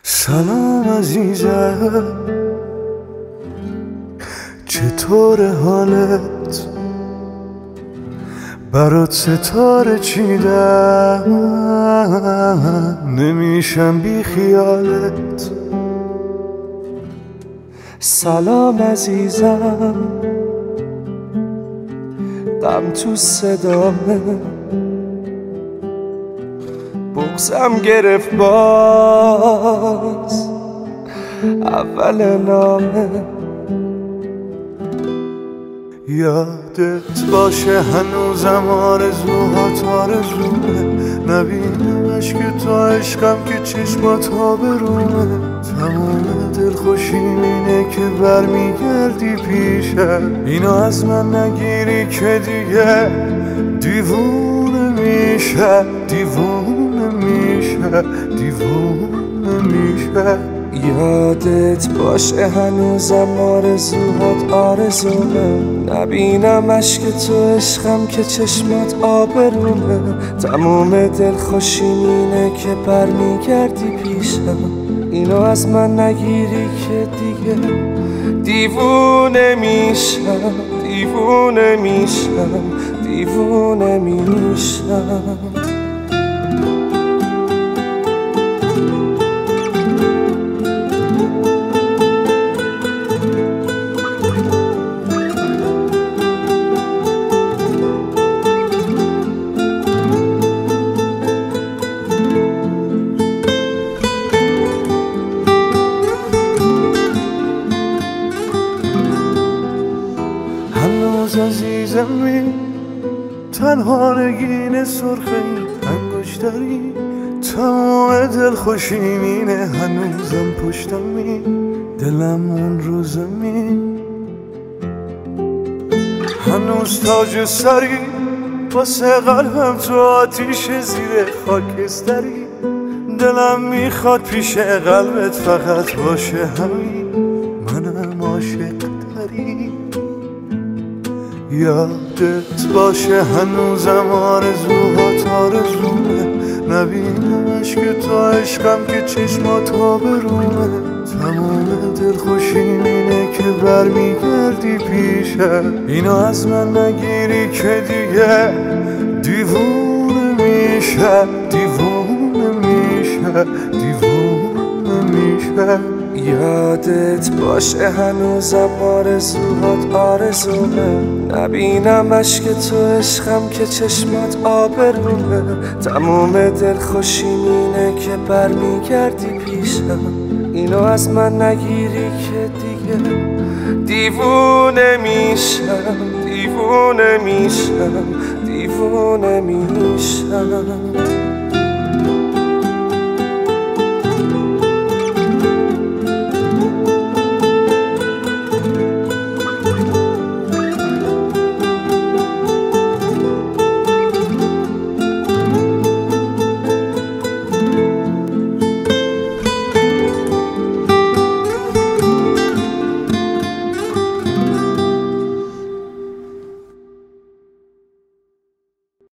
سلام عزیزم، چطور حالت؟ برات ستاره چیدم، نمیشم بی خیالت. سلام عزیزم، غم تو صدامه، بغضم گرفت باز اول نامه. یادت باشه هنوزم آرزوهات آرزومه، نبینمش که تو عشقم که چشمات آبرومه. تمام دلخوشیم اینه که برمیگردی پیشم، اینو از من نگیری که دیگه دیوونه میشه، دیوونه میشه، دیوونه میشه. یادت باشه هنوزم آرزوهات آرزومه، نبینمش که تو عشقم که چشمات آبرومه. تموم دلخوشیم اینه که برمیگردی پیشم، اینو از من نگیری که دیگه دیوونه میشم، دیوونه میشم، دیوونه میشم. هنوز عزیزمی، تنها نگین سرخ این انگشتری، تمام دلخوشیم اینه هنوزم پشتمی، دلم اون رو زمین. هنوز تاج سری واسه قلبم تو آتیش زیر خاکستری، دلم میخواد پیش قلبت فقط باشه همین، منم عاشق تری. یادت باشه هنوزم آرزوهات آرزومه، نبینمش که تو عشقم که چشمات آبرومه. تمام دلخوشیم اینه که برمیگردی پیشم، اینو از من نگیری که دیگه دیوونه میشه، دیوونه میشه، دیوونه میشه. یادت باشه هنوزم آرزوهات آرزومه، نبینمش که تو عشقم که چشمات آبرومه. تموم دلخوشیم اینه که برمیگردی پیشم، اینو از من نگیری که دیگه دیوونه میشم، دیوونه میشم، دیوونه میشم.